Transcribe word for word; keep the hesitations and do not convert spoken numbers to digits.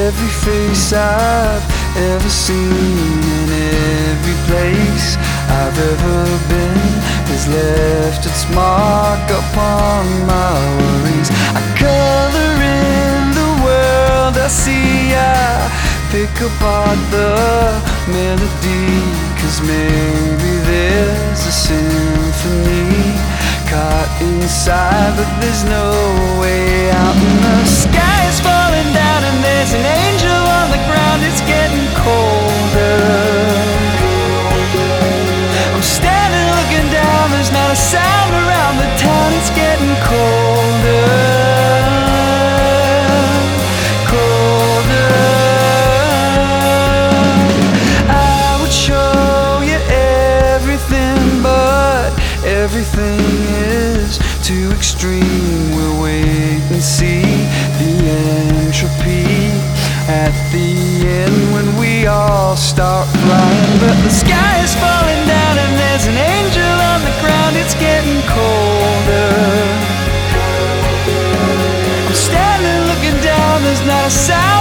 every face I've ever seen, and every place I've ever been has left its mark upon my worries. I color in the world I see, I pick apart the melody, 'cause maybe there's a symphony caught inside, but there's no way out. And the sky is falling down and there's an angel on the ground. It's getting colder. I'm standing looking down, there's not a sound around the town. It's getting colder, colder. I would show you everything, but everything is too extreme. We'll wait and see the entropy at the end when we all start flying. But the sky is falling down and there's an angel on the ground. It's getting colder. I'm standing looking down, there's not a sound